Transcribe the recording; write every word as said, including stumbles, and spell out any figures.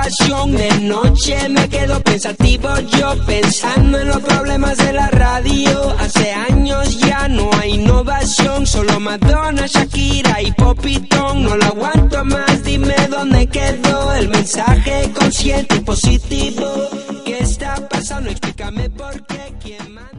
innovación. De noche me quedo pensativo yo, pensando en los problemas de la radio. Hace años ya no hay innovación, solo Madonna, Shakira y Popitón. No lo aguanto más, dime dónde quedó el mensaje consciente y positivo. ¿Qué está pasando? Explícame por qué, quién manda.